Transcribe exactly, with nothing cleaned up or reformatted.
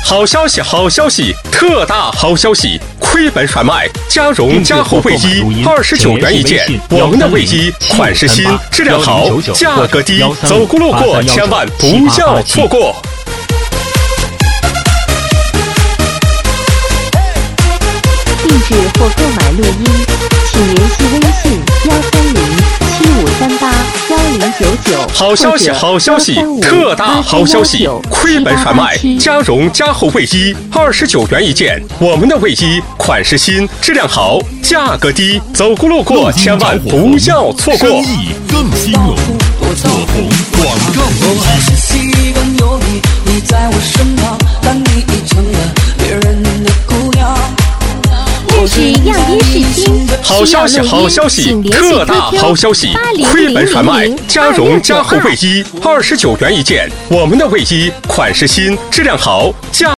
好消息，好消息，特大好消息！亏本甩卖加绒加厚卫衣，二十九元一件。我们的卫衣款式新，质量好，价格低，走过路过千万不要错过。 定制或购买录音，请联系微信幺三零七五三八幺零九九。 好消息，好消息，特大好消息！亏本甩卖加绒加厚卫衣，二十九元一件。我们的卫衣款式新，质量好，价格低，走过路过千万不要错过。 生意更兴隆，火红广告公司。你在我身旁，但你已成了别人的姑娘。 这是样衣试新， 好消息，好消息，特大好消息！亏本甩卖加绒加厚卫衣，二十九元一件。我们的卫衣款式新，质量好，价